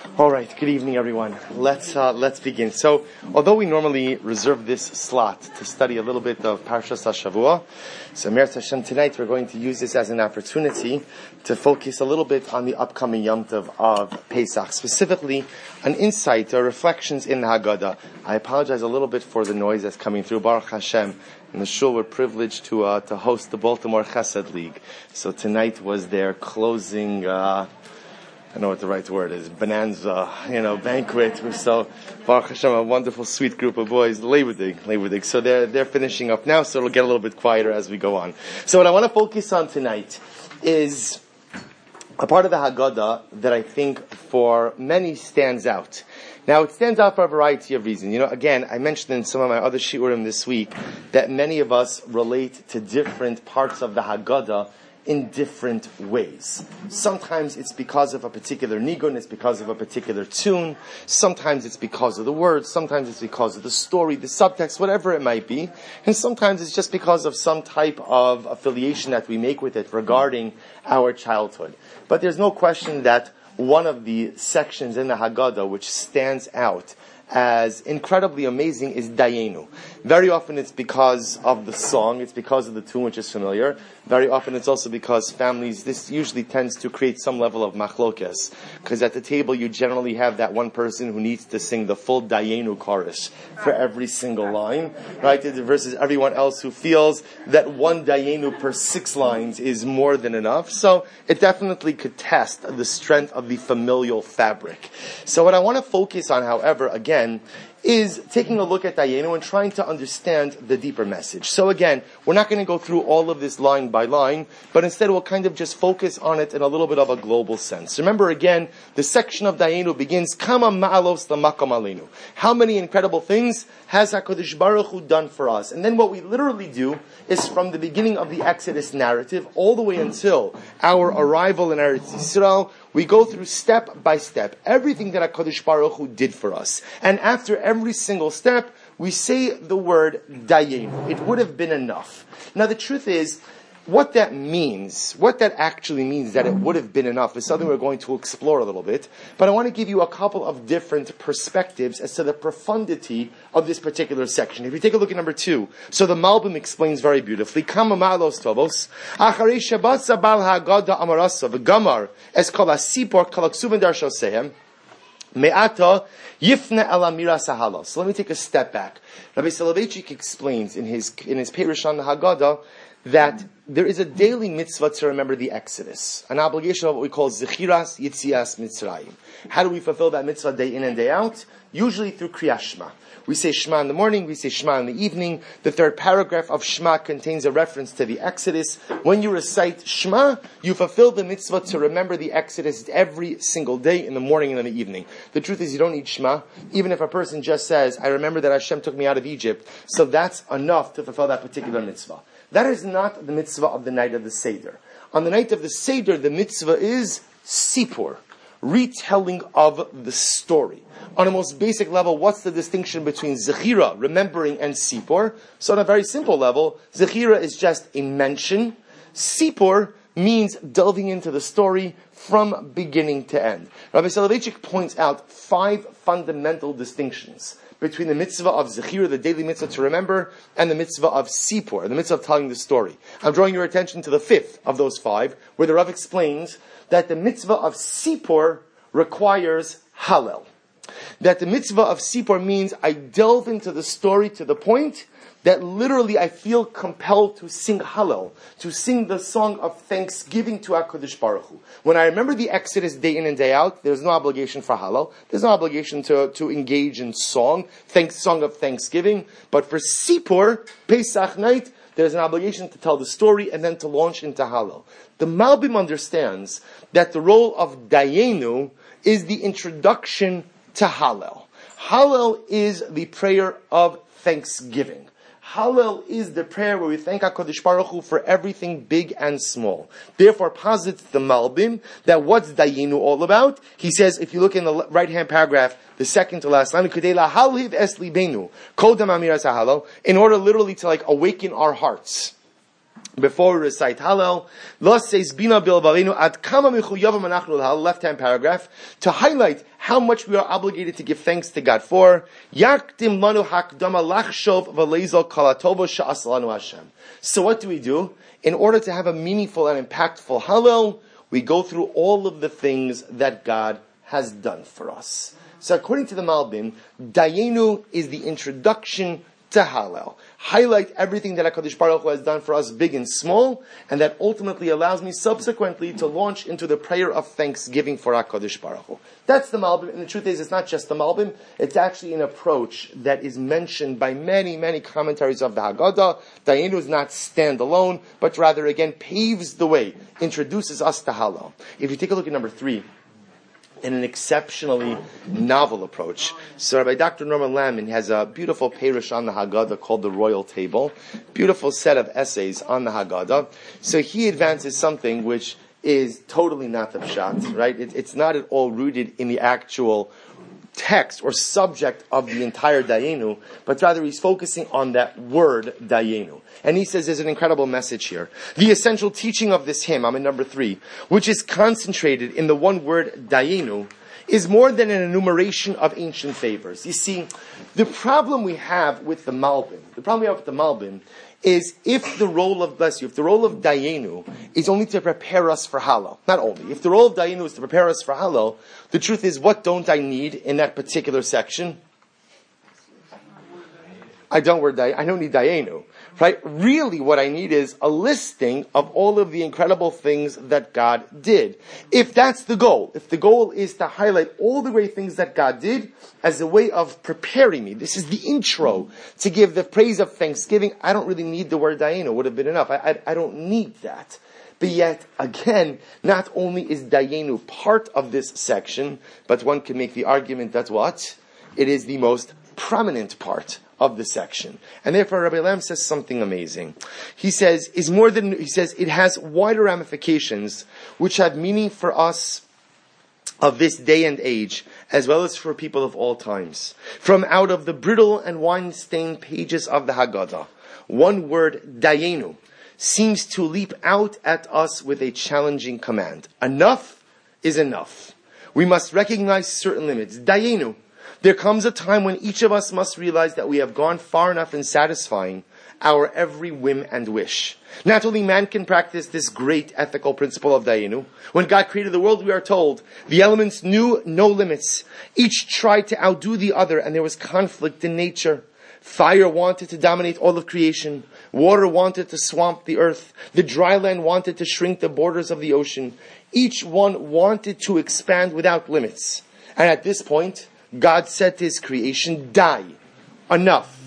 All right, good evening, everyone. Let's begin. So, although we normally reserve this slot to study a little bit of Parshas HaShavua, so Meretz Hashem, tonight we're going to use this as an opportunity to focus a little bit on the upcoming Yom Tov of Pesach, specifically an insight or reflections in the Haggadah. I apologize a little bit for the noise that's coming through. Baruch Hashem, in the shul we're privileged to host the Baltimore Chesed League. So tonight was their closing. I know what the right word is, bonanza, banquet. So, Baruch Hashem, a wonderful, sweet group of boys, Labor Dig. So they're finishing up now, so it'll get a little bit quieter as we go on. So what I want to focus on tonight is a part of the Haggadah that I think for many stands out. Now, it stands out for a variety of reasons. Again, I mentioned in some of my other shiurim this week that many of us relate to different parts of the Haggadah in different ways. Sometimes it's because of a particular nigun, it's because of a particular tune, sometimes it's because of the words, sometimes it's because of the story, the subtext, whatever it might be, and sometimes it's just because of some type of affiliation that we make with it regarding our childhood. But there's no question that one of the sections in the Haggadah which stands out as incredibly amazing is Dayenu. Very often it's because of the song, it's because of the tune which is familiar. Very often it's also because families, this usually tends to create some level of machlokes. Because at the table you generally have that one person who needs to sing the full Dayenu chorus for every single line, right? Versus everyone else who feels that one Dayenu per 6 lines is more than enough. So it definitely could test the strength of the familial fabric. So what I want to focus on, however, again, is taking a look at Dayenu and trying to understand the deeper message. So again, we're not going to go through all of this line by line, but instead we'll kind of just focus on it in a little bit of a global sense. Remember again, the section of Dayenu begins, Kama ma'alos lamakam aleinu. How many incredible things has HaKadosh Baruch Hu done for us? And then what we literally do is from the beginning of the Exodus narrative all the way until our arrival in Eretz Yisrael, we go through step by step everything that HaKadosh Baruch Hu did for us. And after every single step, we say the word Dayenu. It would have been enough. Now the truth is, what that actually means that it would have been enough is something we're going to explore a little bit. But I want to give you a couple of different perspectives as to the profundity of this particular section. If you take a look at number 2, so the Malbim explains very beautifully, Kama ma'alos tovos, acharei shebatza bal haggadah amarasa v'gamar es kol hasipor kol haksuven darshosehem, me'ata yifne el amira sahala. So let me take a step back. Rabbi Soloveitchik explains in his Perush on the Haggadah that there is a daily mitzvah to remember the Exodus, an obligation of what we call Zechiras Yitzias Mitzrayim. How do we fulfill that mitzvah day in and day out? Usually through Kriyas Shema. We say Shema in the morning, we say Shema in the evening. The third paragraph of Shema contains a reference to the Exodus. When you recite Shema, you fulfill the mitzvah to remember the Exodus every single day in the morning and in the evening. The truth is you don't need Shema. Even if a person just says, I remember that Hashem took me out of Egypt, so that's enough to fulfill that particular mitzvah. That is not the mitzvah of the night of the Seder. On the night of the Seder, the mitzvah is Sipur, retelling of the story. On a most basic level, what's the distinction between Zechira, remembering, and Sipur? So on a very simple level, Zechira is just a mention. Sipur means delving into the story from beginning to end. Rabbi Soloveitchik points out 5 fundamental distinctions between the mitzvah of Zechira, the daily mitzvah to remember, and the mitzvah of Sipur, the mitzvah of telling the story. I'm drawing your attention to the 5th of those 5, where the Rav explains that the mitzvah of Sipur requires Hallel. That the mitzvah of Sipur means I delve into the story to the point that literally I feel compelled to sing Hallel, to sing the song of thanksgiving to HaKadosh Baruch Hu. When I remember the Exodus day in and day out, there's no obligation for Hallel. There's no obligation to engage in song of thanksgiving. But for Sipur, Pesach night, there's an obligation to tell the story and then to launch into Hallel. The Malbim understands that the role of Dayenu is the introduction to Hallel. Hallel is the prayer of thanksgiving. Hallel is the prayer where we thank HaKadosh Baruch Hu for everything big and small. Therefore, posits the Malbim that what's Dayenu all about? He says, if you look in the right-hand paragraph, the second to last line, in order literally to awaken our hearts before we recite Hallel, says Bina Bilbarenu ad kama mechuyavam anachnu l'Hallel, left-hand paragraph, to highlight how much we are obligated to give thanks to God for. Yakdim lanu hakdama lachshov v'leizal kalatova sha'as lanu Hashem. So what do? In order to have a meaningful and impactful Hallel, we go through all of the things that God has done for us. So according to the Malbim, Dayenu is the introduction to Hallel. Highlight everything that HaKadosh Baruch Hu has done for us, big and small, and that ultimately allows me subsequently to launch into the prayer of thanksgiving for HaKadosh Baruch Hu. That's the Malbim, and the truth is, it's not just the Malbim, it's actually an approach that is mentioned by many, many commentaries of the Haggadah. Dayenu is not standalone, but rather, again, paves the way, introduces us to Hallel. If you take a look at number 3, in an exceptionally novel approach. So Rabbi Dr. Norman Lammon has a beautiful perush on the Haggadah called the Royal Table. Beautiful set of essays on the Haggadah. So he advances something which is totally not the pshat, right? It's not at all rooted in the actual text or subject of the entire Dayenu, but rather he's focusing on that word Dayenu. And he says there's an incredible message here. The essential teaching of this hymn, I'm in number 3, which is concentrated in the one word Dayenu, is more than an enumeration of ancient favors. You see, the problem we have with the Malbim is if the role of Dayenu is only to prepare us for Hallel, not only, if the role of Dayenu is to prepare us for Hallel, the truth is, what don't I need in that particular section? I don't need Dayenu. Right? Really what I need is a listing of all of the incredible things that God did. If that's the goal, if the goal is to highlight all the great things that God did as a way of preparing me, this is the intro to give the praise of thanksgiving, I don't really need the word Dayenu, would have been enough. I don't need that. But yet, again, not only is Dayenu part of this section, but one can make the argument that what? It is the most prominent part of the section. And therefore Rabbi Lam says something amazing. He says, it has wider ramifications which have meaning for us of this day and age, as well as for people of all times. From out of the brittle and wine-stained pages of the Haggadah, one word, Dayenu, seems to leap out at us with a challenging command. Enough is enough. We must recognize certain limits. Dayenu. There comes a time when each of us must realize that we have gone far enough in satisfying our every whim and wish. Not only man can practice this great ethical principle of Dayenu. When God created the world, we are told, the elements knew no limits. Each tried to outdo the other, and there was conflict in nature. Fire wanted to dominate all of creation. Water wanted to swamp the earth. The dry land wanted to shrink the borders of the ocean. Each one wanted to expand without limits. And at this point, God said to his creation, die. Enough.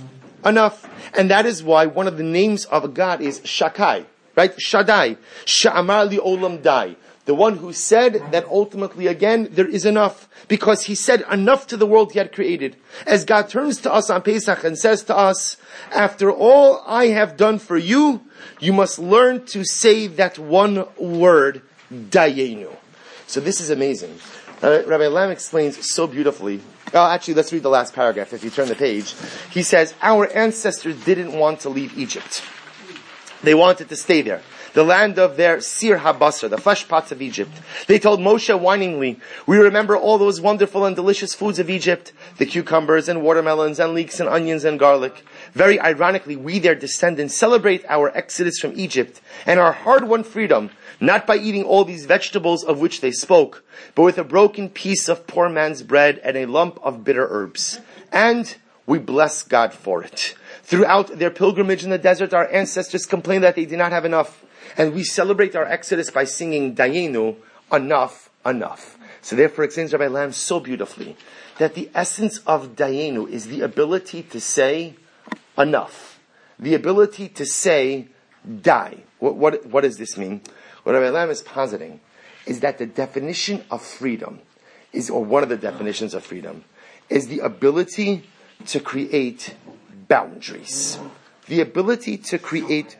And that is why one of the names of God is Shakai, right? Shaddai. Sha'amar li olam dai. The one who said that ultimately again, there is enough. Because he said enough to the world he had created. As God turns to us on Pesach and says to us, after all I have done for you, you must learn to say that one word, Dayenu. So this is amazing. Rabbi Lam explains so beautifully. Actually, let's read the last paragraph. If you turn the page, he says, our ancestors didn't want to leave Egypt. They wanted to stay there. The land of their Sir HaBasar, the flesh pots of Egypt. They told Moshe whiningly, we remember all those wonderful and delicious foods of Egypt, the cucumbers and watermelons and leeks and onions and garlic. Very ironically, we, their descendants, celebrate our exodus from Egypt and our hard-won freedom, not by eating all these vegetables of which they spoke, but with a broken piece of poor man's bread and a lump of bitter herbs. And we bless God for it. Throughout their pilgrimage in the desert, our ancestors complained that they did not have enough. And we celebrate our exodus by singing Dayenu, enough. So therefore explains Rabbi Lam so beautifully that the essence of Dayenu is the ability to say enough. The ability to say die. What does this mean? What Rabbi Lam is positing is that the definition of freedom or one of the definitions of freedom, is the ability to create boundaries. The ability to create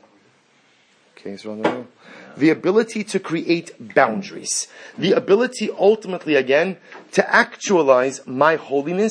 the ability to create boundaries. The ability ultimately, again, to actualize my holiness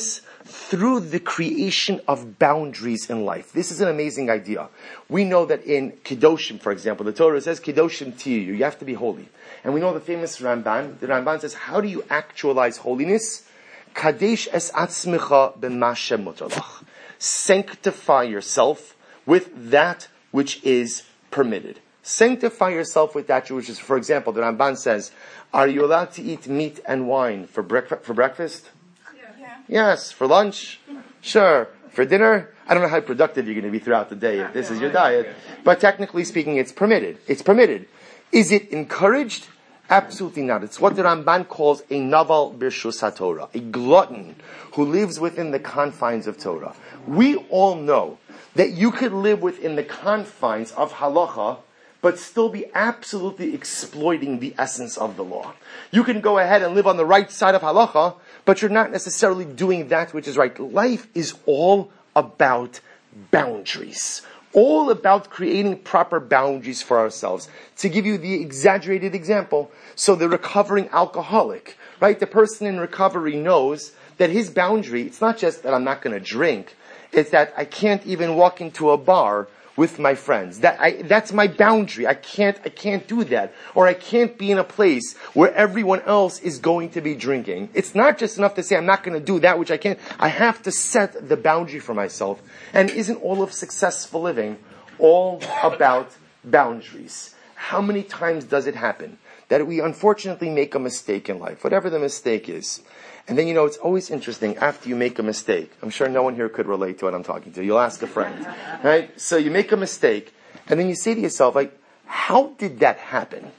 through the creation of boundaries in life. This is an amazing idea. We know that in Kedoshim, for example, the Torah says, Kedoshim tiyu, you have to be holy. And we know the famous Ramban. The Ramban says, how do you actualize holiness? Kadesh es atzmicha b'mashe mutalach. Sanctify yourself with that which is permitted. Sanctify yourself with that which is, for example, the Ramban says, are you allowed to eat meat and wine for breakfast? Yeah. Yes. For lunch? Sure. For dinner? I don't know how productive you're going to be throughout the day if this is your diet. But technically speaking, it's permitted. It's permitted. Is it encouraged? Absolutely not. It's what the Ramban calls a naval birshus haTorah, a glutton who lives within the confines of Torah. We all know that you could live within the confines of halacha, but still be absolutely exploiting the essence of the law. You can go ahead and live on the right side of halacha, but you're not necessarily doing that which is right. Life is all about boundaries. All about creating proper boundaries for ourselves. To give you the exaggerated example, so the recovering alcoholic, right? The person in recovery knows that his boundary, it's not just that I'm not going to drink, it's that I can't even walk into a bar with my friends. That's my boundary. I can't do that. Or I can't be in a place where everyone else is going to be drinking. It's not just enough to say I'm not going to do that which I can't. I have to set the boundary for myself. And isn't all of successful living all about boundaries? How many times does it happen that we unfortunately make a mistake in life, whatever the mistake is? And then, it's always interesting after you make a mistake. I'm sure no one here could relate to what I'm talking to. You'll ask a friend, right? So you make a mistake, and then you say to yourself, like, how did that happen?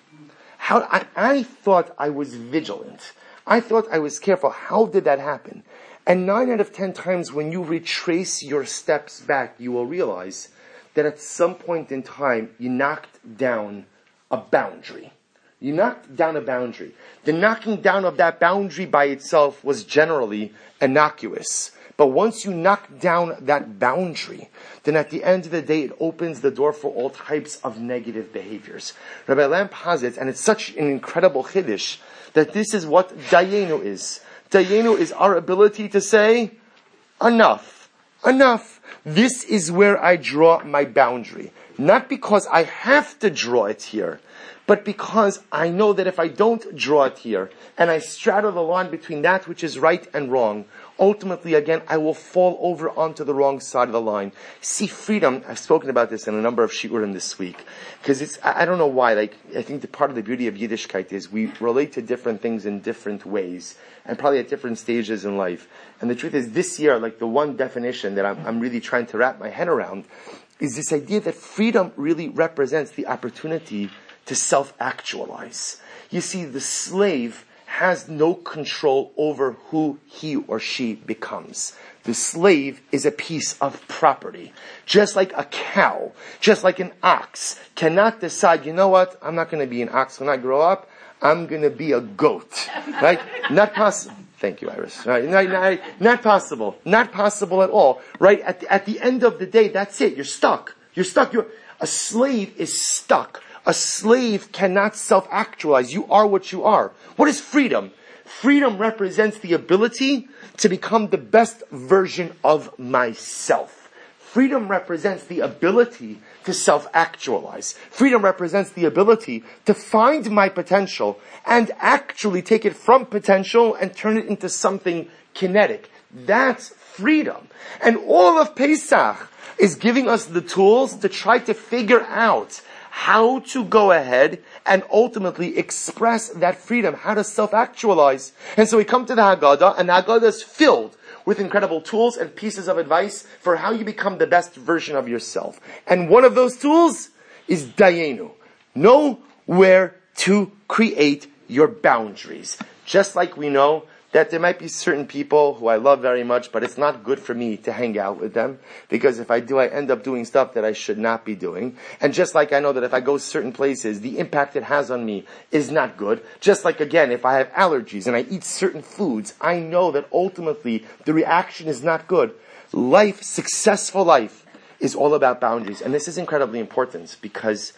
I thought I was vigilant. I thought I was careful. How did that happen? And 9 out of 10 times when you retrace your steps back, you will realize that at some point in time, you knocked down a boundary. You knocked down a boundary. The knocking down of that boundary by itself was generally innocuous. But once you knock down that boundary, then at the end of the day, it opens the door for all types of negative behaviors. Rabbi Lamp posits, and it's such an incredible chiddush, that this is what dayenu is. Dayenu is our ability to say, enough. This is where I draw my boundary. Not because I have to draw it here, but because I know that if I don't draw it here, and I straddle the line between that which is right and wrong, ultimately, again, I will fall over onto the wrong side of the line. See, freedom, I've spoken about this in a number of shiurim this week, because I don't know why, I think the part of the beauty of Yiddishkeit is we relate to different things in different ways, and probably at different stages in life. And the truth is, this year, the one definition that I'm really trying to wrap my head around is this idea that freedom really represents the opportunity to self-actualize. You see, the slave has no control over who he or she becomes. The slave is a piece of property. Just like a cow, just like an ox, cannot decide, you know what, I'm not going to be an ox when I grow up, I'm going to be a goat. Right? Not possible. Thank you, Iris. Right? Not possible. Not possible at all. Right? At the end of the day, that's it. You're stuck. A slave is stuck. A slave cannot self-actualize. You are what you are. What is freedom? Freedom represents the ability to become the best version of myself. Freedom represents the ability to self-actualize. Freedom represents the ability to find my potential and actually take it from potential and turn it into something kinetic. That's freedom. And all of Pesach is giving us the tools to try to figure out how to go ahead and ultimately express that freedom, how to self-actualize. And so we come to the Haggadah, and the Haggadah is filled with incredible tools and pieces of advice for how you become the best version of yourself. And one of those tools is dayenu. Know where to create your boundaries. Just like we know that there might be certain people who I love very much, but it's not good for me to hang out with them, because if I do, I end up doing stuff that I should not be doing. And just like I know that if I go certain places, the impact it has on me is not good. Just like, again, if I have allergies and I eat certain foods, I know that ultimately the reaction is not good. Life, successful life, is all about boundaries. And this is incredibly important because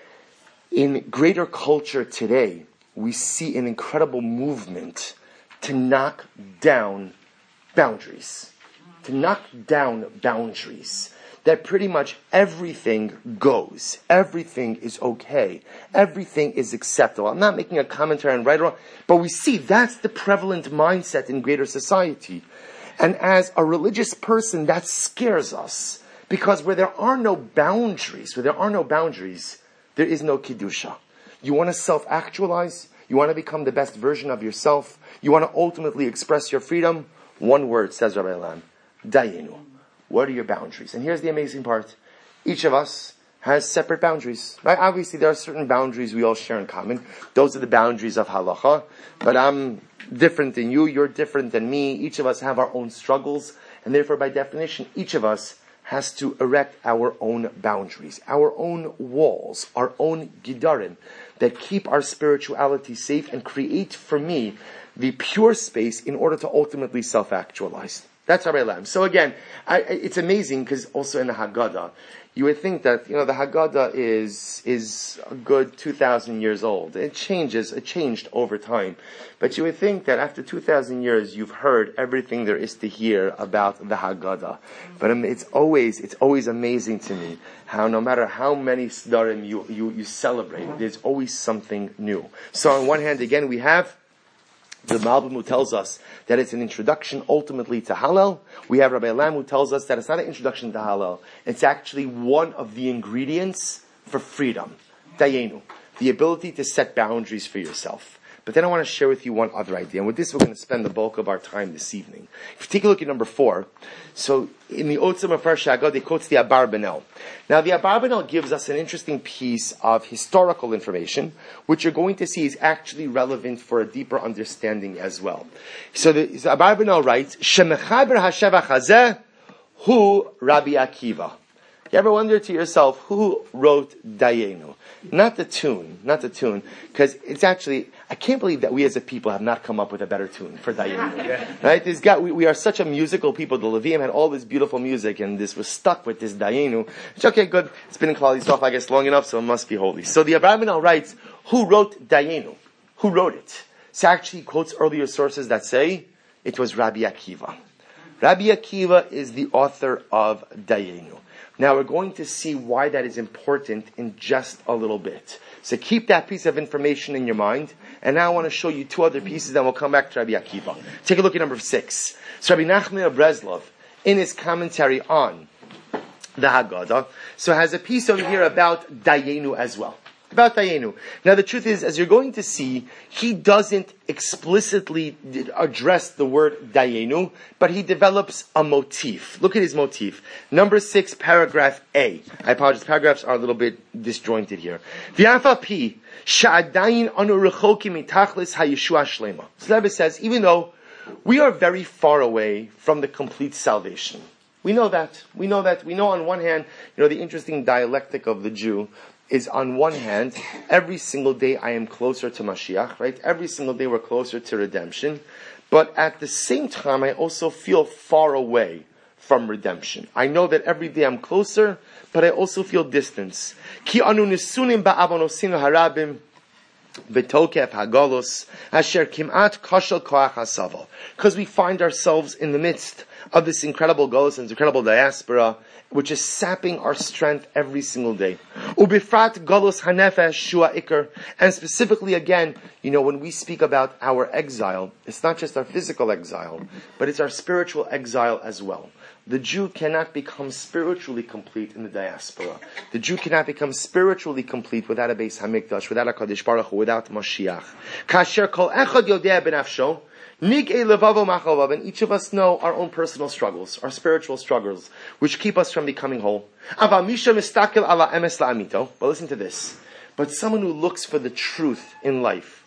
in greater culture today, we see an incredible movement to knock down boundaries. to knock down boundaries, that pretty much everything goes. Everything is okay. Everything is acceptable. I'm not making a commentary on right or wrong, but we see that's the prevalent mindset in greater society. And as a religious person, that scares us. Because where there are no boundaries, there is no Kiddusha. You want to self-actualize? You want to become the best version of yourself? You want to ultimately express your freedom? One word, says Rabbi Elam, Dayenu. What are your boundaries? And here's the amazing part. Each of us has separate boundaries. Right? Obviously, there are certain boundaries we all share in common. Those are the boundaries of halacha. But I'm different than you. You're different than me. Each of us have our own struggles. And therefore, by definition, each of us has to erect our own boundaries, our own walls, our own gidarim that keep our spirituality safe and create for me the pure space in order to ultimately self-actualize. That's Rabbi Elam. So again, it's amazing because also in the Haggadah, you would think that, the Haggadah is a good 2,000 years old. It changed over time. But you would think that after 2,000 years, you've heard everything there is to hear about the Haggadah. But it's always amazing to me how no matter how many Sdarim you celebrate, there's always something new. So on one hand, again, we have the Malbim who tells us that it's an introduction ultimately to Hallel. We have Rabbi Elam who tells us that it's not an introduction to Hallel. It's actually one of the ingredients for freedom. Dayenu. The ability to set boundaries for yourself. But then I want to share with you one other idea. And with this, we're going to spend the bulk of our time this evening. If you take a look at number 4, so in the Otzim of Shagad, they quotes the Abarbanel. Now, the Abarbanel gives us an interesting piece of historical information, which you're going to see is actually relevant for a deeper understanding as well. So the Abarbanel writes, Shemechaber Hashevach Hazeh Hu Rabbi Akiva. You ever wonder to yourself, who wrote Dayenu? Not the tune, because it's actually, I can't believe that we as a people have not come up with a better tune for Dayenu. Right? We are such a musical people. The Levium had all this beautiful music, and this was stuck with this Dayenu. It's okay, good. It's been in Klal Yisrael, I guess, long enough, so it must be holy. So the Abrahaminal writes, who wrote Dayenu? Who wrote it? So actually he quotes earlier sources that say it was Rabbi Akiva. Rabbi Akiva is the author of Dayenu. Now we're going to see why that is important in just a little bit. So keep that piece of information in your mind. And now I want to show you 2 other pieces, then we'll come back to Rabbi Akiva. Take a look at number 6. So Rabbi Nachman of Breslov, in his commentary on the Haggadah, so has a piece over here about Dayenu as well. About Dayenu. Now the truth is, as you're going to see, he doesn't explicitly address the word Dayenu, but he develops a motif. Look at his motif. Number 6, paragraph A. I apologize, paragraphs are a little bit disjointed here. V'afapi sha'adayin anu rechokim mitachlis hayeshua shlema. So the Rebbe says, even though we are very far away from the complete salvation, we know that. We know on one hand, the interesting dialectic of the Jew is on one hand, every single day I am closer to Mashiach, right? Every single day we're closer to redemption. But at the same time, I also feel far away from redemption. I know that every day I'm closer, but I also feel distance. Ki anu nisunim ba'avonosinu harabim betokef hagalos asher kimat kashal koach hasaval. Because we find ourselves in the midst of this incredible galus and this incredible diaspora, which is sapping our strength every single day. Ubifrat galus hanefesh shua ikar. And specifically again, when we speak about our exile, it's not just our physical exile, but it's our spiritual exile as well. The Jew cannot become spiritually complete in the diaspora. The Jew cannot become spiritually complete without a Beis Hamikdash, without a Kadosh Baruch Hu, without Mashiach. Kasher kol echad yodea benafsho. And each of us know our own personal struggles, our spiritual struggles, which keep us from becoming whole. But listen to this. But someone who looks for the truth in life.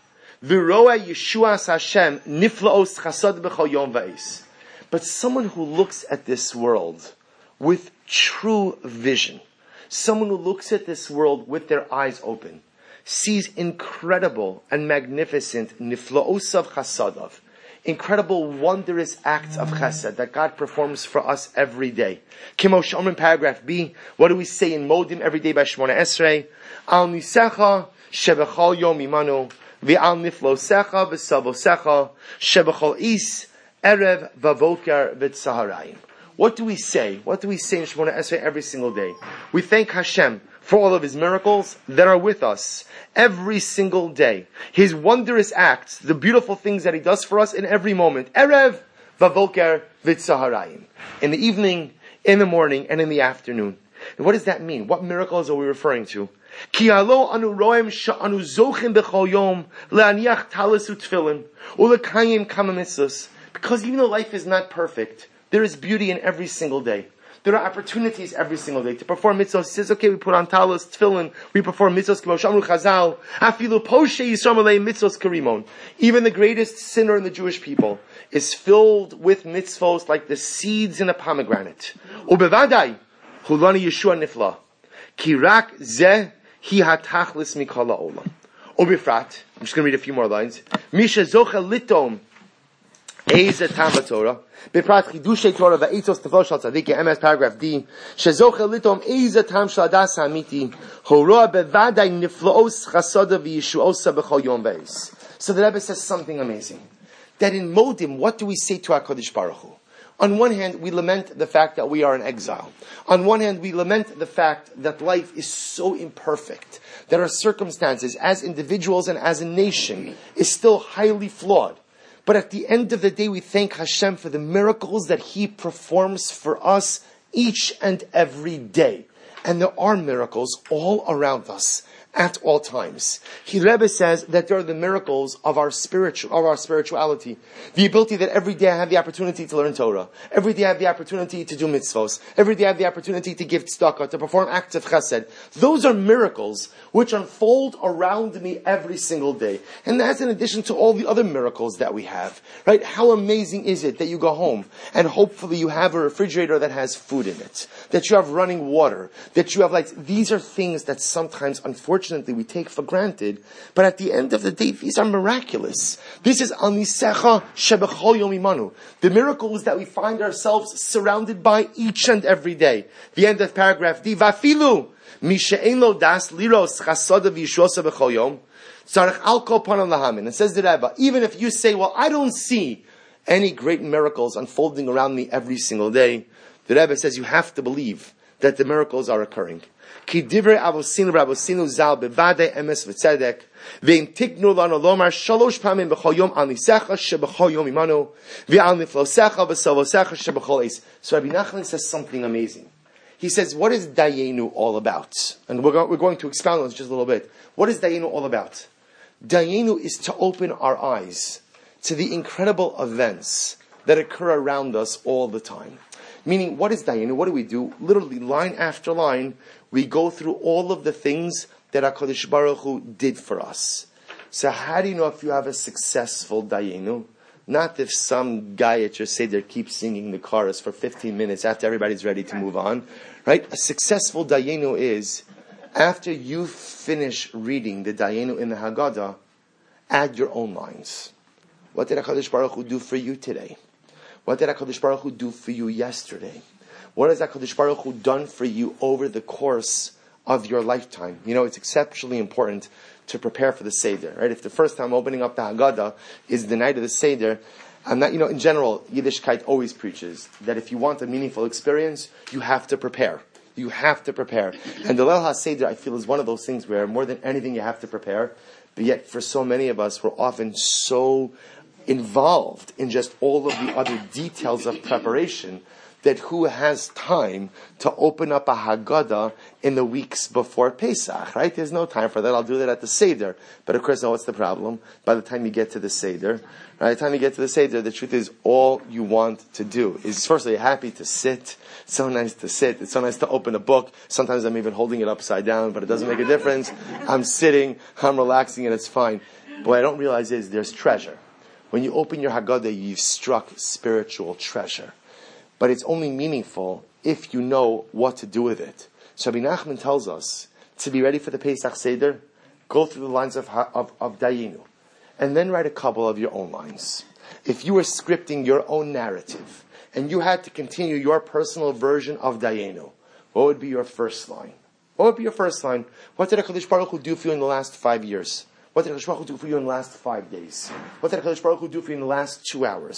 But someone who looks at this world with true vision, someone who looks at this world with their eyes open, sees incredible and magnificent niflaosav chasadav, incredible, wondrous acts of chesed that God performs for us every day. Kimo Shomer, paragraph B, what do we say in Modim every day by Shemona Esrei? Al nisecha shebechol yom imanu, v'al niflosecha v'savosecha shebechol is erev v'voker v'tzaharayim. What do we say? What do we say in Shemona Esrei every single day? We thank Hashem for all of His miracles that are with us every single day. His wondrous acts, the beautiful things that He does for us in every moment. Erev, Vavoker, Vitzaharayim. In the evening, in the morning, and in the afternoon. And what does that mean? What miracles are we referring to? Ki alo anu roem sha'anu zochim b'chol yom le'aniach talis u'tfilin u'lekayim kama mitzvos. Because even though life is not perfect, there is beauty in every single day. There are opportunities every single day to perform mitzvahs. He says, okay, we put on talis, tefillin, we perform mitzvahs, k'mo shamru chazal, afilu poshe yisram alei mitzvahs karimon. Even the greatest sinner in the Jewish people is filled with mitzvahs like the seeds in a pomegranate. Ubevadai, hulani Yeshua nifla, ki rak zeh hi hatachlis mikol ha'olam. Ubifrat, I'm just going to read a few more lines. Misha zocha litom Eiza Tam Torah, Beprat Chidushay Torah Va'etzos Tefel Shal Tzadik MS paragraph D. Shezocha Litom Eiza Tam Shal Adas Hamiti Horoa Bevadai Niflaos Chasada V'Yeshuosa B'Chol Yom Beis. So the Rebbe says something amazing. That in Modim, what do we say to HaKadosh Baruch Hu? On one hand, we lament the fact that we are in exile. On one hand, we lament the fact that life is so imperfect, that our circumstances as individuals and as a nation is still highly flawed. But at the end of the day, we thank Hashem for the miracles that He performs for us each and every day. And there are miracles all around us at all times. Rebbe says that there are the miracles of our spirituality. The ability that every day I have the opportunity to learn Torah. Every day I have the opportunity to do mitzvos. Every day I have the opportunity to give tzedakah, to perform acts of chesed. Those are miracles which unfold around me every single day. And that's in addition to all the other miracles that we have. Right? How amazing is it that you go home and hopefully you have a refrigerator that has food in it. That you have running water. That you have lights. These are things that sometimes, unfortunately, we take for granted, but at the end of the day, these are miraculous. This is anisecha shebechol yom imanu. The miracle is that we find ourselves surrounded by each and every day. The end of paragraph D. Vafilu mishe'en lo das liros chasada v'yishuosa bechol yom tzarech al kol panan lahamin. It says the Rebbe, even if you say, well, I don't see any great miracles unfolding around me every single day, the Rebbe says you have to believe that the miracles are occurring. Ki divrei avosinu rabosinu zal bevadei emes v'tzedek ve'im tiknu lanu lomar shalosh pamim b'chol yom al nisecha sheb'chol yom imanu ve'al niflosecha v'savosecha sheb'chol eis. So Rabbi Nachman says something amazing. He says, what is Dayenu all about? And we're going to expound on this just a little bit. What is Dayenu all about? Dayenu is to open our eyes to the incredible events that occur around us all the time. Meaning, what is Dayenu? What do? Literally, line after line, we go through all of the things that HaKadosh Baruch Hu did for us. So how do you know if you have a successful Dayenu? Not if some guy at your Seder keeps singing the chorus for 15 minutes after everybody's ready to move on. Right? A successful Dayenu is, after you finish reading the Dayenu in the Haggadah, add your own lines. What did HaKadosh Baruch Hu do for you today? What did HaKadosh Baruch Hu do for you yesterday? What has HaKadosh Baruch Hu done for you over the course of your lifetime? You know, it's exceptionally important to prepare for the Seder, right? If the first time opening up the Haggadah is the night of the Seder, in general, Yiddishkeit always preaches that if you want a meaningful experience, you have to prepare. You have to prepare. And the Leil HaSeder, I feel, is one of those things where more than anything you have to prepare, but yet for so many of us, we're often so involved in just all of the other details of preparation that who has time to open up a Haggadah in the weeks before Pesach, right? There's no time for that. I'll do that at the Seder. But of course, now what's the problem? By the time you get to the Seder, the truth is all you want to do is, firstly, you're happy to sit. It's so nice to sit. It's so nice to open a book. Sometimes I'm even holding it upside down, but it doesn't make a difference. I'm sitting, I'm relaxing, and it's fine. But what I don't realize is there's treasure. When you open your Haggadah, you've struck spiritual treasure. But it's only meaningful if you know what to do with it. So Rabbi Nachman tells us, to be ready for the Pesach Seder, go through the lines of Dayenu, and then write a couple of your own lines. If you were scripting your own narrative, and you had to continue your personal version of Dayenu, what would be your first line? What would be your first line? What did HaKadosh Baruch Hu do for you in the last 5 years? What did HaKadosh Baruch Hu do for you in the last 5 days? What did HaKadosh Baruch Hu do for you in the last 2 hours?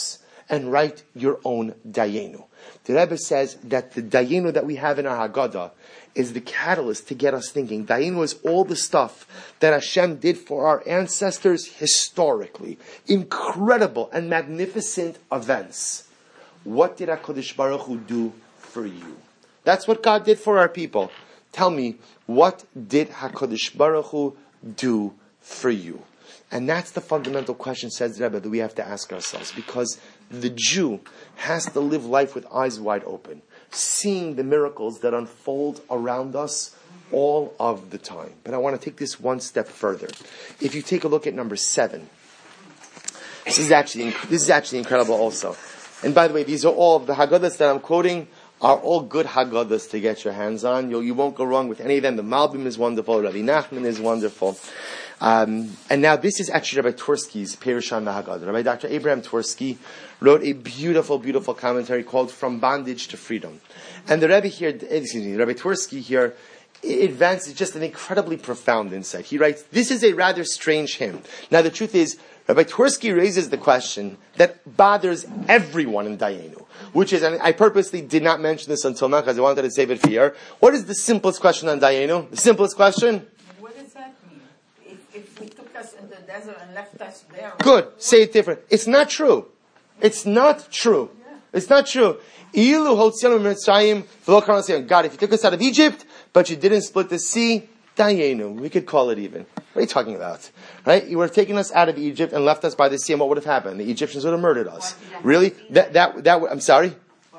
and write your own Dayenu. The Rebbe says that the Dayenu that we have in our Haggadah is the catalyst to get us thinking. Dayenu is all the stuff that Hashem did for our ancestors historically. Incredible and magnificent events. What did HaKadosh Baruch Hu do for you? That's what God did for our people. Tell me, what did HaKadosh Baruch Hu do for you? And that's the fundamental question, says Rebbe, that we have to ask ourselves. Because the Jew has to live life with eyes wide open, seeing the miracles that unfold around us all of the time. But I want to take this one step further. If you take a look at number 7, this is actually incredible also. And by the way, these are all the Haggadahs that I'm quoting are all good Haggadahs to get your hands on. You won't go wrong with any of them. The Malbim is wonderful. Rabbi Nachman is wonderful. And now this is actually Rabbi Twersky's Perush HaHaggadah. Rabbi Dr. Abraham Twersky wrote a beautiful, beautiful commentary called From Bondage to Freedom. And the Rabbi Twersky here advances just an incredibly profound insight. He writes, this is a rather strange hymn. Now the truth is, Rabbi Twersky raises the question that bothers everyone in Dayenu, which is, and I purposely did not mention this until now because I wanted to save it for here. What is the simplest question on Dayenu? The simplest question? What does that mean? If he took us in the desert and left us there. Good. Say it different. It's not true. It's not true. It's not true. God, if you took us out of Egypt, but you didn't split the sea, Dayenu. We could call it even. What are you talking about? Right? You would have taken us out of Egypt and left us by the sea, and what would have happened? The Egyptians would have murdered us. Really? I'm sorry?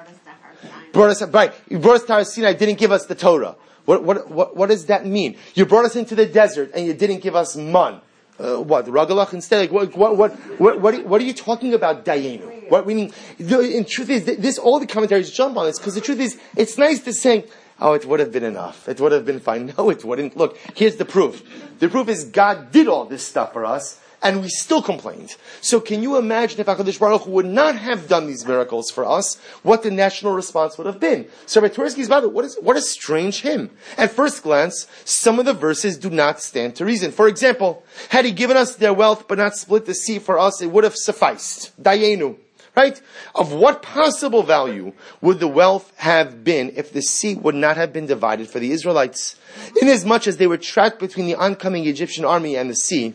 Brought us right. You brought us to Har Sinai, didn't give us the Torah. What does that mean? You brought us into the desert and you didn't give us man. Ragalach instead? Like, what are you talking about, Dayenu? What we mean? In truth is, this all the commentaries jump on this because the truth is, it's nice to say, oh, it would have been enough. It would have been fine. No, it wouldn't. Look, here's the proof. The proof is God did all this stuff for us, and we still complained. So can you imagine if HaKadosh Baruch Hu would not have done these miracles for us, what the national response would have been? So Rabbi Twersky's Bible, what a strange hymn. At first glance, some of the verses do not stand to reason. For example, had he given us their wealth but not split the sea for us, it would have sufficed. Dayenu. Right? Of what possible value would the wealth have been if the sea would not have been divided for the Israelites? Inasmuch as they were trapped between the oncoming Egyptian army and the sea,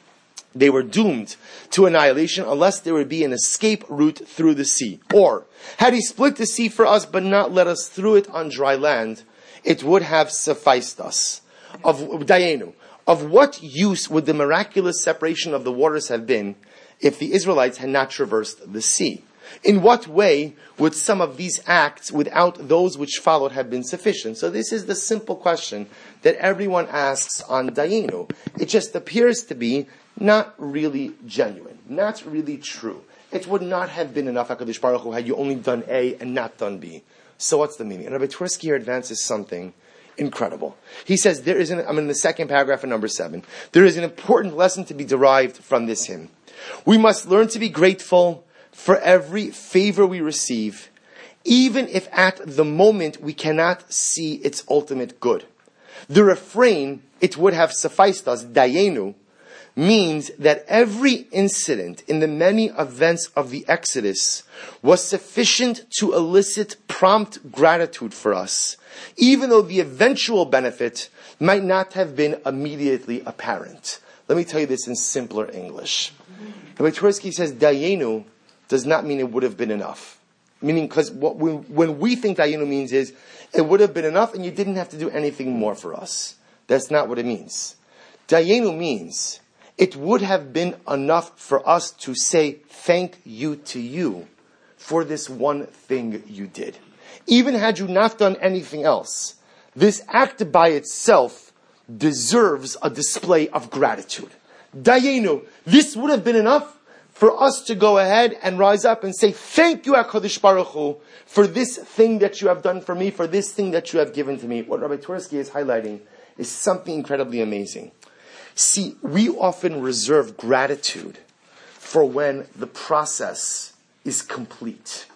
they were doomed to annihilation unless there would be an escape route through the sea. Or, had he split the sea for us but not let us through it on dry land, it would have sufficed us. Of Dayenu, of what use would the miraculous separation of the waters have been if the Israelites had not traversed the sea? In what way would some of these acts without those which followed have been sufficient? So this is the simple question that everyone asks on Dayenu. It just appears to be not really genuine, not really true. It would not have been enough, HaKadosh Baruch Hu, had you only done A and not done B. So what's the meaning? And Rabbi Twersky here advances something incredible. He says, I'm in the second paragraph of number 7. There is an important lesson to be derived from this hymn. We must learn to be grateful for every favor we receive, even if at the moment we cannot see its ultimate good. The refrain, it would have sufficed us, Dayenu, means that every incident in the many events of the Exodus was sufficient to elicit prompt gratitude for us, even though the eventual benefit might not have been immediately apparent. Let me tell you this in simpler English. Rabbi Twersky says Dayenu does not mean it would have been enough. Meaning, because when we think Dayenu means is, it would have been enough and you didn't have to do anything more for us. That's not what it means. Dayenu means, it would have been enough for us to say thank you to you for this one thing you did. Even had you not done anything else, this act by itself deserves a display of gratitude. Dayenu, this would have been enough for us to go ahead and rise up and say, thank you, HaKadosh Baruch Hu, for this thing that you have done for me, for this thing that you have given to me. What Rabbi Twersky is highlighting is something incredibly amazing. See, we often reserve gratitude for when the process is complete.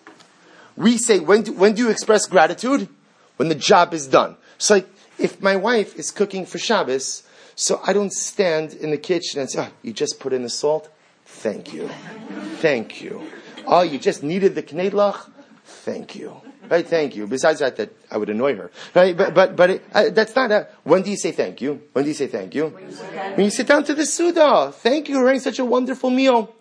We say, when do you express gratitude? When the job is done. So like, if my wife is cooking for Shabbos, so I don't stand in the kitchen and say, you just put in the salt? Thank you. Thank you. Oh, you just needed the knedlach? Thank you. Right, thank you. Besides that I would annoy her. Right, but that's not when do you say thank you? When do you say thank you? When you sit down to the Suda. Thank you for having such a wonderful meal.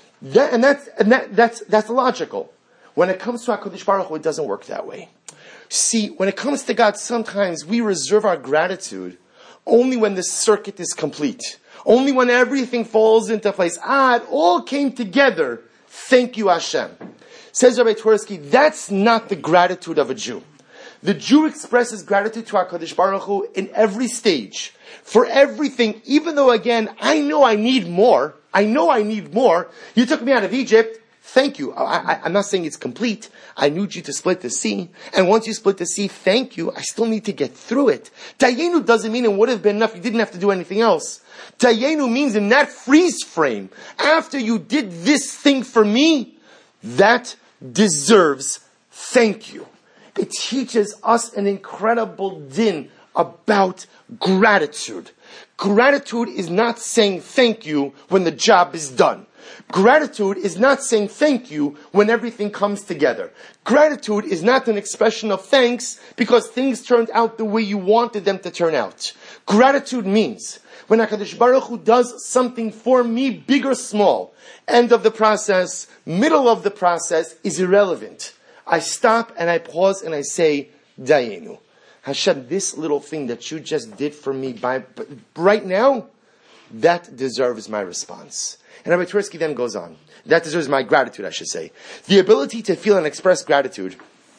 That's logical. When it comes to HaKadosh Baruch Hu, it doesn't work that way. See, when it comes to God, sometimes we reserve our gratitude only when the circuit is complete. Only when everything falls into place. It all came together. Thank you, Hashem. Says Rabbi Twersky, that's not the gratitude of a Jew. The Jew expresses gratitude to HaKadosh Baruch Hu in every stage. For everything, even though again, I know I need more. You took me out of Egypt. Thank you. I'm not saying it's complete. I need you to split the sea. And once you split the sea, thank you. I still need to get through it. Dayenu doesn't mean it would have been enough. You didn't have to do anything else. Dayenu means in that freeze frame, after you did this thing for me, that deserves thank you. It teaches us an incredible din about gratitude. Gratitude is not saying thank you when the job is done. Gratitude is not saying thank you when everything comes together. Gratitude is not an expression of thanks because things turned out the way you wanted them to turn out. Gratitude means when HaKadosh Baruch Hu does something for me, big or small, end of the process, middle of the process, is irrelevant. I stop and I pause and I say, Dayenu. Hashem, this little thing that you just did for me right now, that deserves my response. And Rabbi Twersky then goes on. That deserves my gratitude, I should say. The ability to feel and express gratitude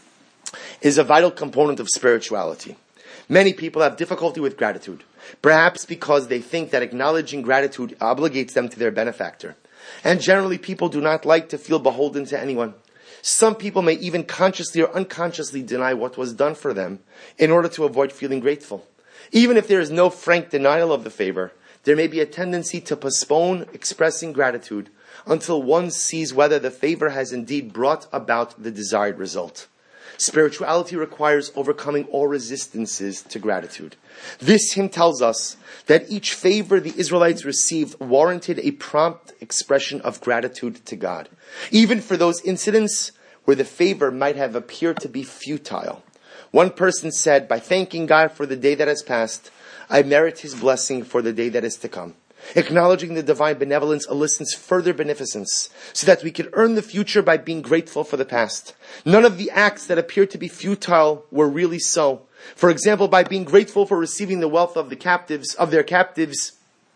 is a vital component of spirituality. Many people have difficulty with gratitude, perhaps because they think that acknowledging gratitude obligates them to their benefactor. And generally, people do not like to feel beholden to anyone. Some people may even consciously or unconsciously deny what was done for them in order to avoid feeling grateful. Even if there is no frank denial of the favor, there may be a tendency to postpone expressing gratitude until one sees whether the favor has indeed brought about the desired result. Spirituality requires overcoming all resistances to gratitude. This hymn tells us that each favor the Israelites received warranted a prompt expression of gratitude to God, even for those incidents where the favor might have appeared to be futile. One person said, by thanking God for the day that has passed, I merit His blessing for the day that is to come. Acknowledging the divine benevolence elicits further beneficence, so that we can earn the future by being grateful for the past. None of the acts that appeared to be futile were really so. For example, by being grateful for receiving the wealth of their captives,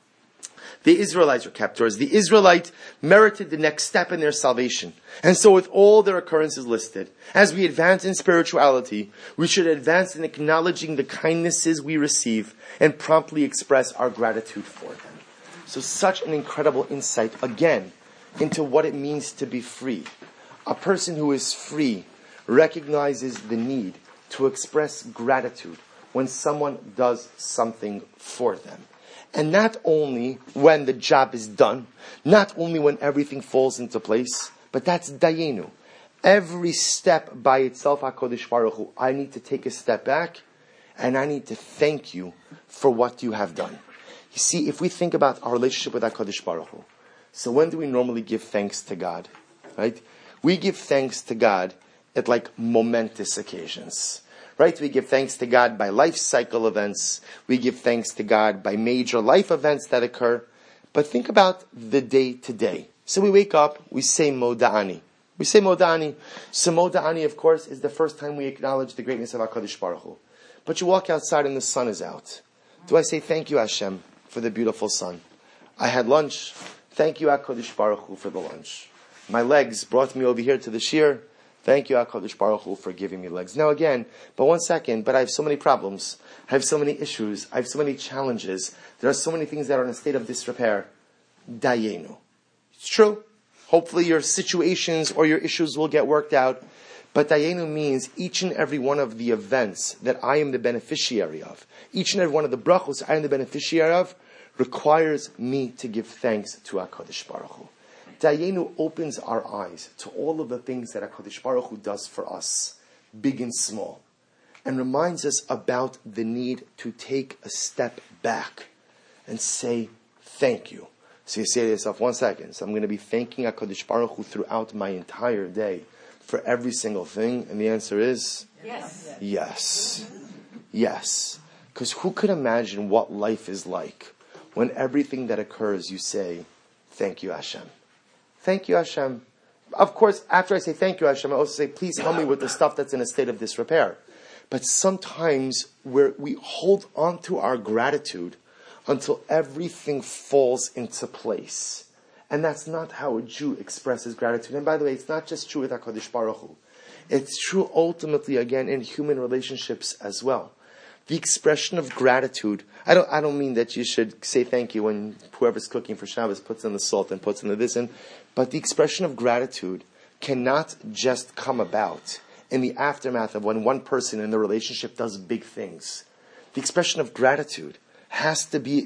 the Israelites were captors. The Israelite merited the next step in their salvation. And so with all their occurrences listed, as we advance in spirituality, we should advance in acknowledging the kindnesses we receive and promptly express our gratitude for them. So such an incredible insight, again, into what it means to be free. A person who is free recognizes the need to express gratitude when someone does something for them. And not only when the job is done, not only when everything falls into place, but that's Dayenu. Every step by itself, HaKadosh Baruch Hu, I need to take a step back and I need to thank you for what you have done. You see, if we think about our relationship with HaKadosh Baruch Hu, so when do we normally give thanks to God? Right? We give thanks to God at like momentous occasions. Right? We give thanks to God by life cycle events. We give thanks to God by major life events that occur. But think about the day to day. So we wake up, we say Moda'ani. So Moda'ani, of course, is the first time we acknowledge the greatness of HaKadosh Baruch Hu. But you walk outside and the sun is out. Do I say thank you, Hashem, for the beautiful sun? I had lunch. Thank you, HaKadosh Baruch Hu, for the lunch. My legs brought me over here to the shir. Thank you, HaKadosh Baruch Hu, for giving me legs. Now again, but I have so many problems. I have so many issues. I have so many challenges. There are so many things that are in a state of disrepair. Dayenu. It's true. Hopefully your situations or your issues will get worked out. But Dayenu means each and every one of the events that I am the beneficiary of, each and every one of the brachos I am the beneficiary of, requires me to give thanks to HaKadosh Baruch Hu. Dayenu opens our eyes to all of the things that HaKadosh Baruch Hu does for us, big and small, and reminds us about the need to take a step back and say, thank you. So you say to yourself, 1 second, so I'm going to be thanking HaKadosh Baruch Hu throughout my entire day for every single thing? And the answer is? Yes. Yes. Yes. Because who could imagine what life is like when everything that occurs you say, thank you Hashem. Thank you Hashem. Of course, after I say thank you Hashem, I also say, please help me with the stuff that's in a state of disrepair. But sometimes we hold on to our gratitude until everything falls into place. And that's not how a Jew expresses gratitude. And by the way, it's not just true with HaKadosh Baruch Hu. It's true ultimately, again, in human relationships as well. The expression of gratitude, I don't mean that you should say thank you when whoever's cooking for Shabbos puts in the salt and puts in the this in, but the expression of gratitude cannot just come about in the aftermath of when one person in the relationship does big things. The expression of gratitude has to be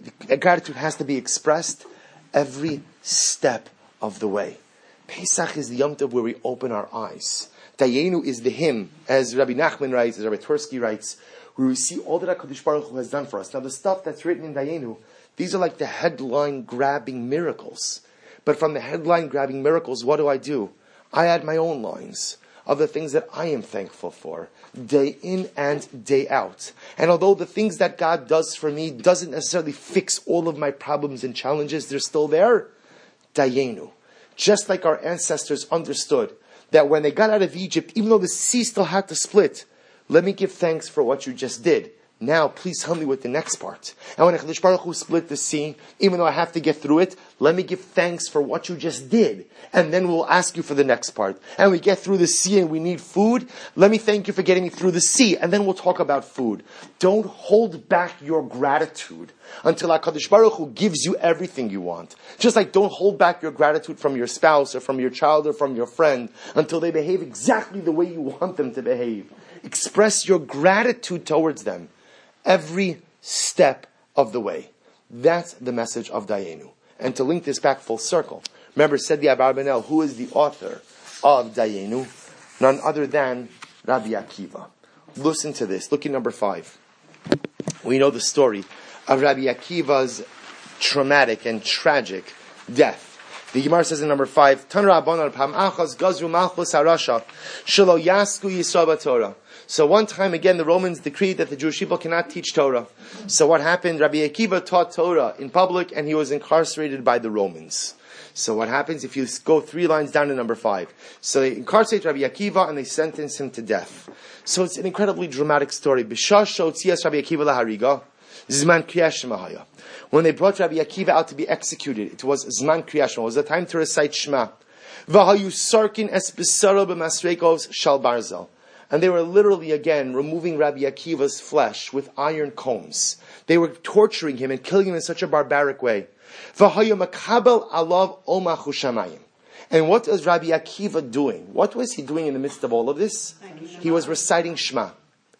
expressed every step of the way. Pesach is the Yom Tov where we open our eyes. Dayenu is the hymn, as Rabbi Nachman writes, as Rabbi Twersky writes, where we see all that HaKadosh Baruch Hu has done for us. Now the stuff that's written in Dayenu, these are like the headline-grabbing miracles. But from the headline-grabbing miracles, what do? I add my own lines of the things that I am thankful for, day in and day out. And although the things that God does for me doesn't necessarily fix all of my problems and challenges, they're still there. Dayenu. Just like our ancestors understood that when they got out of Egypt, even though the sea still had to split, let me give thanks for what you just did. Now, please help me with the next part. And when HaKadosh Baruch Hu split the sea, even though I have to get through it, let me give thanks for what you just did. And then we'll ask you for the next part. And we get through the sea and we need food. Let me thank you for getting me through the sea. And then we'll talk about food. Don't hold back your gratitude until HaKadosh Baruch Hu gives you everything you want. Just like don't hold back your gratitude from your spouse or from your child or from your friend until they behave exactly the way you want them to behave. Express your gratitude towards them every step of the way. That's the message of Dayenu. And to link this back full circle, remember, said the Abarbanel, who is the author of Dayenu? None other than Rabbi Akiva. Listen to this. Look at number 5. We know the story of Rabbi Akiva's traumatic and tragic death. The Gemara says in number 5, Tan Rabbanan Pam Achas Gazru Malchus Harasha Shelo Yasku Yisrael B'Torah. So one time again, the Romans decreed that the Jewish people cannot teach Torah. So what happened? Rabbi Akiva taught Torah in public, and he was incarcerated by the Romans. So what happens if you go 3 lines down to number 5? So they incarcerate Rabbi Akiva, and they sentence him to death. So it's an incredibly dramatic story. B'shash shotzias Rabbi Akiva lahariga, zman kriyas shema. When they brought Rabbi Akiva out to be executed, it was zman kriyas shema. It was the time to recite Shema. V'hayu sarkin es b'saro b'masrekos shal barzel. And they were literally, again, removing Rabbi Akiva's flesh with iron combs. They were torturing him and killing him in such a barbaric way. And what was Rabbi Akiva doing? What was he doing in the midst of all of this? He was reciting Shema.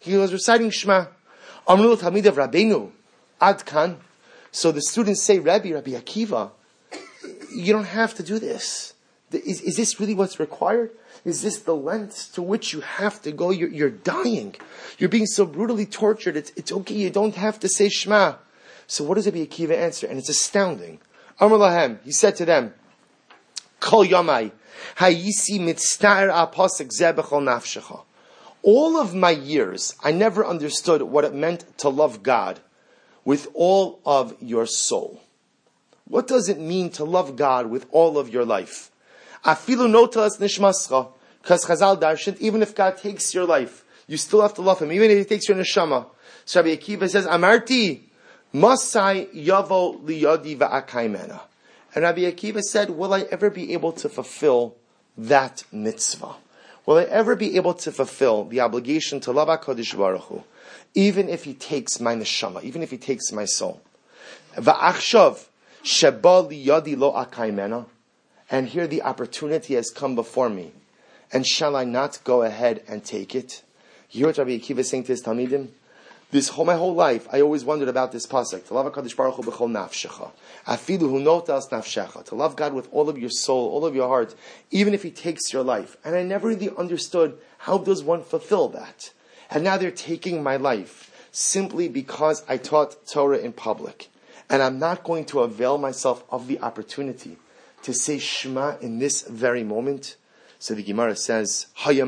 Amru Talmidav Rabbeinu Ad Kan. So the students say, Rabbi Akiva, you don't have to do this. Is this really what's required? Is this the lengths to which you have to go? You're dying. You're being so brutally tortured. It's okay. You don't have to say Shema. So what does Rabbi Akiva answer? And it's astounding. Amar lahem, he said to them, Kol yamai, hayisi mitzta'er apasek zeh b'chol nafshecha. All of my years, I never understood what it meant to love God with all of your soul. What does it mean to love God with all of your life? Afilu notas nishmascha, because Chazal darshaned, even if God takes your life, you still have to love Him, even if He takes your neshama. So Rabbi Akiva says, Amarti, Masai yavo liyadi va'akaimena. And Rabbi Akiva said, will I ever be able to fulfill that mitzvah? Will I ever be able to fulfill the obligation to love HaKadosh Baruch Hu, even if He takes my neshama, even if He takes my soul? Va'achshav sheba liyadi lo akaimena. And here the opportunity has come before me. And shall I not go ahead and take it? You hear what Rabbi Akiva is saying to his Talmidim? My whole life, I always wondered about this pasuk. To love HaKadosh Baruch Hu b'chol nafshecha. Afilu hu notas nafshecha. To love God with all of your soul, all of your heart, even if He takes your life. And I never really understood how does one fulfill that. And now they're taking my life simply because I taught Torah in public. and I'm not going to avail myself of the opportunity to say Shema in this very moment. So the Gemara says,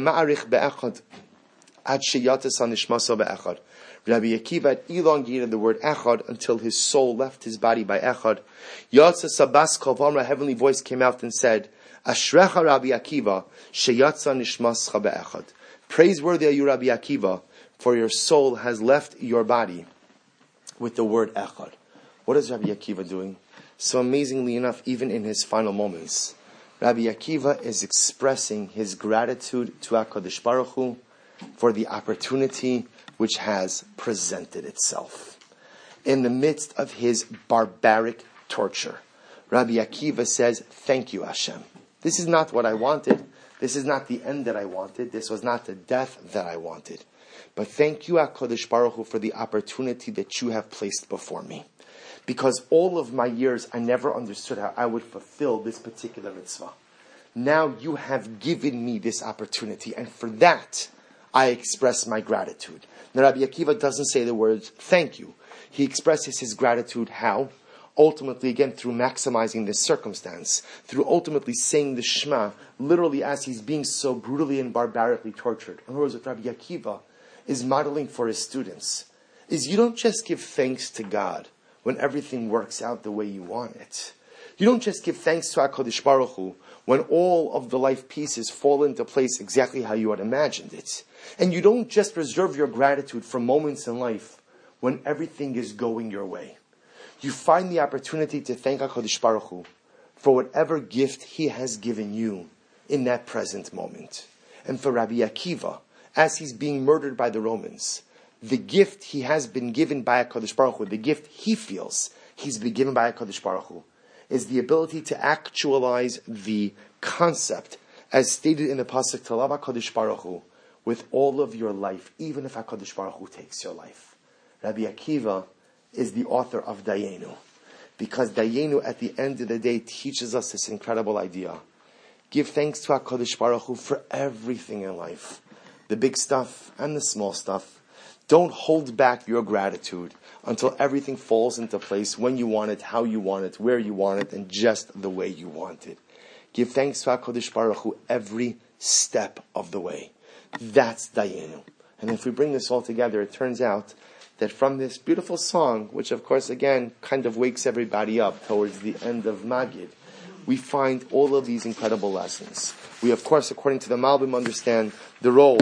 Rabbi Akiva had elongated the word echad until his soul left his body by echad. Yatsa Sabas Kavamra, a heavenly voice came out and said, Ashrecha Rabbi Akiva, sheyatsa nishmascha be'echad. Praiseworthy are you, Rabbi Akiva, for your soul has left your body with the word echad. What is Rabbi Akiva doing? So amazingly enough, even in his final moments, Rabbi Akiva is expressing his gratitude to HaKadosh Baruch Hu for the opportunity which has presented itself. In the midst of his barbaric torture, Rabbi Akiva says, thank you, Hashem. This is not what I wanted. This is not the end that I wanted. This was not the death that I wanted. But thank you, HaKadosh Baruch Hu, for the opportunity that you have placed before me. Because all of my years, I never understood how I would fulfill this particular mitzvah. Now you have given me this opportunity, and for that, I express my gratitude. Now, Rabbi Akiva doesn't say the words, thank you. He expresses his gratitude how? Ultimately, again, through maximizing this circumstance, through ultimately saying the Shema, literally as he's being so brutally and barbarically tortured. In other words, what Rabbi Akiva is modeling for his students is you don't just give thanks to God when everything works out the way you want it. You don't just give thanks to HaKadosh Baruch Hu when all of the life pieces fall into place exactly how you had imagined it. And you don't just reserve your gratitude for moments in life when everything is going your way. You find the opportunity to thank HaKadosh Baruch Hu for whatever gift He has given you in that present moment. And for Rabbi Akiva, as he's being murdered by the Romans, the gift he has been given by HaKadosh Baruch Hu, the gift he feels he's been given by HaKadosh Baruch Hu, is the ability to actualize the concept as stated in the pasuk, to love HaKadosh Baruch Hu with all of your life, even if HaKadosh Baruch Hu takes your life. Rabbi Akiva is the author of Dayenu, because Dayenu at the end of the day teaches us this incredible idea. Give thanks to HaKadosh Baruch Hu for everything in life, the big stuff and the small stuff. Don't hold back your gratitude until everything falls into place when you want it, how you want it, where you want it, and just the way you want it. Give thanks to HaKadosh Baruch Hu every step of the way. That's Dayenu. And if we bring this all together, it turns out that from this beautiful song, which of course again kind of wakes everybody up towards the end of Magid, we find all of these incredible lessons. We of course, according to the Malbim, understand the role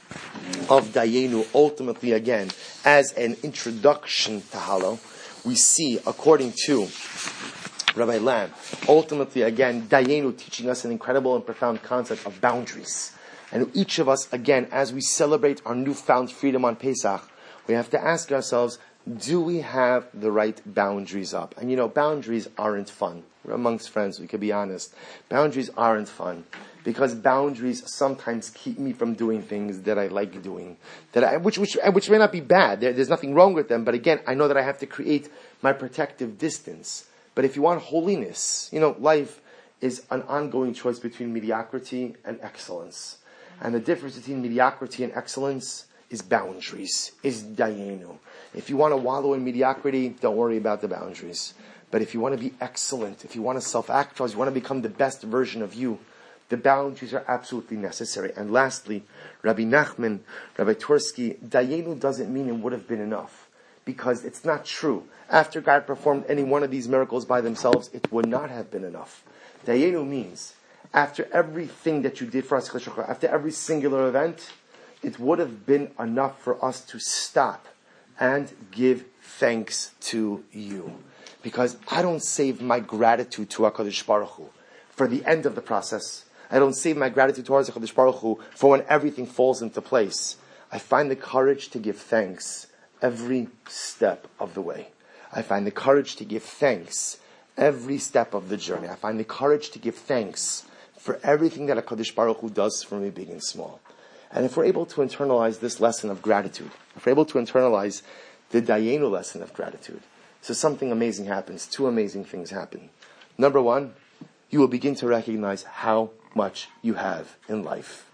of Dayenu ultimately again as an introduction to Hallel. We see, according to Rabbi Lamb, ultimately again Dayenu teaching us an incredible and profound concept of boundaries. And each of us, again, as we celebrate our newfound freedom on Pesach, we have to ask ourselves, do we have the right boundaries up? And boundaries aren't fun. We're amongst friends, we could be honest. Boundaries aren't fun, because boundaries sometimes keep me from doing things that I like doing, which may not be bad. There's nothing wrong with them, but again, I know that I have to create my protective distance. But if you want holiness, life is an ongoing choice between mediocrity and excellence. And the difference between mediocrity and excellence is boundaries, is Dayenu. If you want to wallow in mediocrity, don't worry about the boundaries. But if you want to be excellent, if you want to self-actualize, you want to become the best version of you, the boundaries are absolutely necessary. And lastly, Rabbi Nachman, Rabbi Twersky, Dayenu doesn't mean it would have been enough, because it's not true. After God performed any one of these miracles by themselves, it would not have been enough. Dayenu means, after everything that you did for us, after every singular event, it would have been enough for us to stop and give thanks to you. Because I don't save my gratitude to HaKadosh Baruch Hu for the end of the process. I don't save my gratitude towards HaKadosh Baruch Hu for when everything falls into place. I find the courage to give thanks every step of the way. I find the courage to give thanks every step of the journey. I find the courage to give thanks for everything that HaKadosh Baruch Hu does for me, big and small. And if we're able to internalize this lesson of gratitude, if we're able to internalize the Dayenu lesson of gratitude, so something amazing happens. Two amazing things happen. Number one, you will begin to recognize how much you have in life.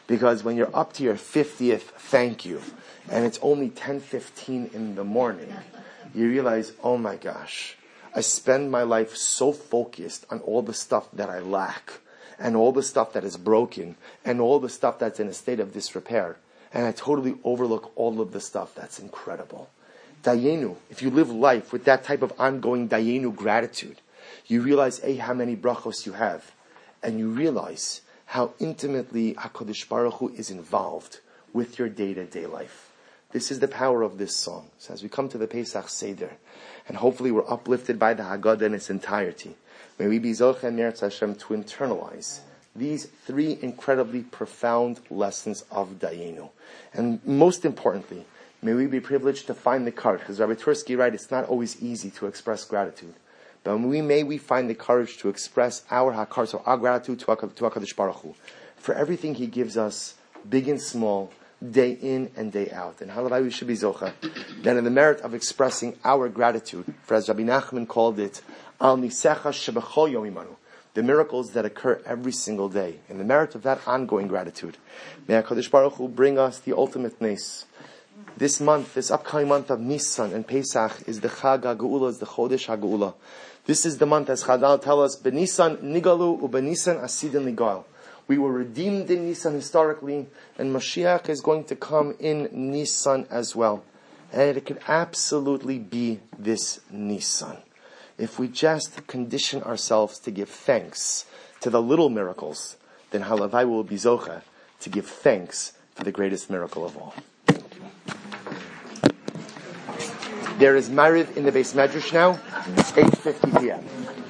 Because when you're up to your 50th thank you, and it's only 10:15 in the morning, you realize, oh my gosh, I spend my life so focused on all the stuff that I lack, and all the stuff that is broken, and all the stuff that's in a state of disrepair, and I totally overlook all of the stuff that's incredible. Dayenu, if you live life with that type of ongoing Dayenu gratitude, you realize, how many brachos you have, and you realize how intimately HaKadosh Baruch Hu is involved with your day-to-day life. This is the power of this song. So as we come to the Pesach Seder, and hopefully we're uplifted by the Haggadah in its entirety, may we be Zoche and Meretz Hashem to internalize these 3 incredibly profound lessons of Dayenu. And most importantly, may we be privileged to find the courage, because Rabbi Tursky writes, it's not always easy to express gratitude. But may we find the courage to express our hakar, so our gratitude to HaKadosh Baruch Hu for everything He gives us, big and small, day in and day out. And halavai we should be zocha, then in the merit of expressing our gratitude, for as Rabbi Nachman called it, al nisecha shebechol yom imanu, the miracles that occur every single day. In the merit of that ongoing gratitude, may HaKadosh Baruch Hu bring us the ultimate nes. This month, this upcoming month of Nisan and Pesach is the Chag HaGeula, is the Chodesh HaGeula. This is the month, as Chazal tell us, Benisan nigalu ubenisan asidin ligal. We were redeemed in Nisan historically, and Mashiach is going to come in Nisan as well. And it could absolutely be this Nisan. If we just condition ourselves to give thanks to the little miracles, then halavai will be zocha to give thanks for the greatest miracle of all. There is Mariv in the Beis Medrash now. It's 8:50 p.m.